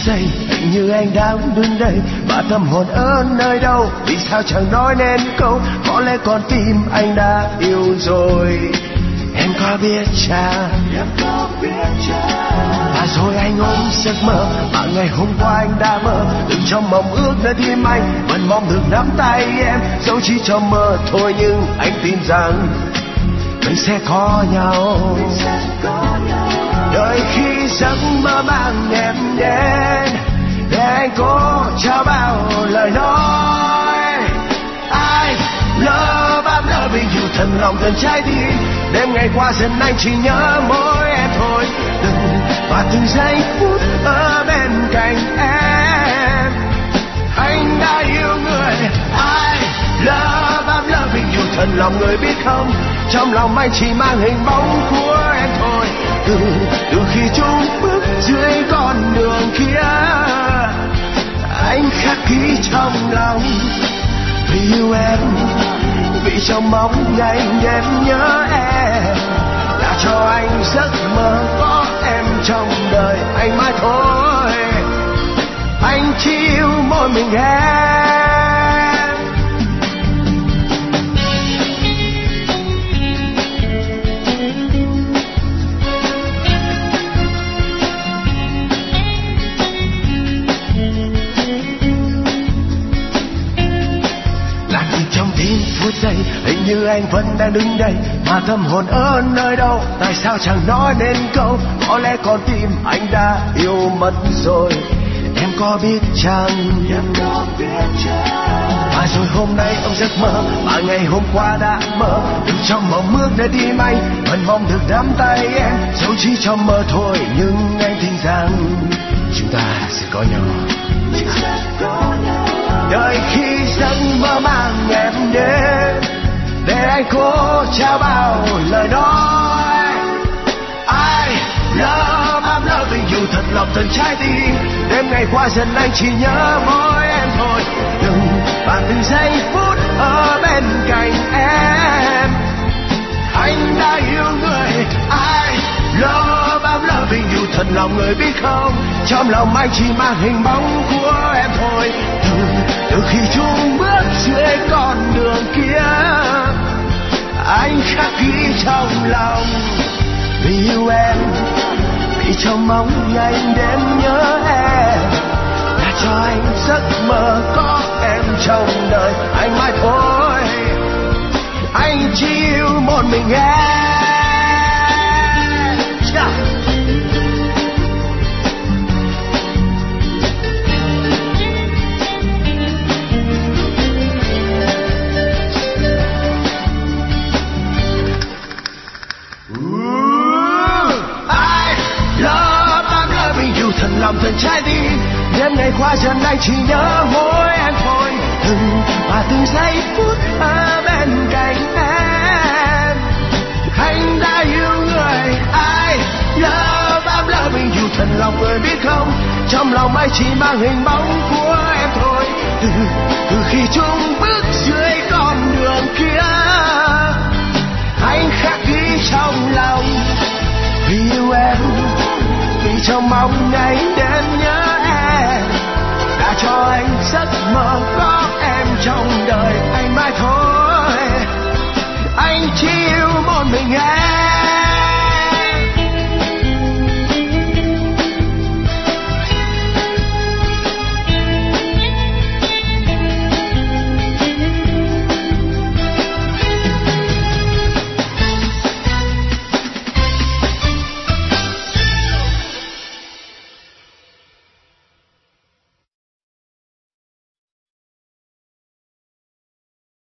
giây hình như anh đang đứng đây và tâm hồn ở nơi đâu, vì sao chẳng nói nên câu, có lẽ con tim anh đã yêu rồi. Em có biết chăng, và rồi anh ôm giấc mơ mà ngày hôm qua anh đã mơ, từng trong mộng ước nơi tim anh vẫn mong được nắm tay em, dẫu chỉ trong mơ thôi nhưng anh tin rằng mình sẽ có nhau. Đợi khi giấc mơ mang em đến để anh có trao bao lời nói. I love, I'm loving you, thật lòng thật trái tim. Đêm ngày qua dần anh chỉ nhớ mỗi em thôi, và từng giây phút ở bên cạnh em. Anh đã yêu người. I love, I'm loving you, thật lòng người biết không, trong lòng anh chỉ mang hình bóng của em thôi. Từ khi chung bước dưới con đường kia, anh khắc ghi trong lòng. Vì yêu em, vì trong bóng ngày đêm nhớ em, đã cho anh giấc mơ có em trong đời anh mãi thôi. Anh chỉ yêu mỗi mình em. Phút giây hình như anh vẫn đang đứng đây mà tâm hồn ở nơi đâu, tại sao chẳng nói nên câu, có lẽ con tim anh đã yêu mất rồi. Em có biết chăng, và rồi hôm nay ông giấc mơ mà ngày hôm qua đã mơ, từ trong mộng ước nơi tim anh vẫn mong được nắm tay em, dẫu chỉ trong mơ thôi nhưng anh tin rằng chúng ta sẽ có nhau. Đợi khi giấc mơ mang em đến để anh cố trao bao lời nói. I love, I'm loving you, thật lòng thật trái tim. Đêm ngày qua dần anh chỉ nhớ mỗi em thôi, và từng giây phút ở bên cạnh em. Anh đã yêu người. I love, I'm loving you, thật lòng người biết không, trong lòng anh chỉ mang hình bóng của em thôi. Từ khi chung bước dưới con đường kia, anh khắc ghi trong lòng. Vì yêu em, vì trong mong ngày đêm nhớ em, đã cho anh giấc mơ có em trong đời anh mãi thôi. Anh chỉ yêu một mình em. Lòng thật trái tim, đêm ngày qua dần anh chỉ nhớ mỗi em thôi, và từng giây phút ở bên cạnh em. Anh đã yêu người. I love, I'm loving you, thật lòng người biết không, trong lòng anh chỉ mang hình bóng của em thôi. Từ khi chung bước dưới con đường kia, anh khắc ghi trong lòng. Vì yêu em, vì trong mong ngày đêm nhớ em, đã cho anh giấc mơ có em trong đời anh mãi thôi. Anh chỉ yêu một mình em.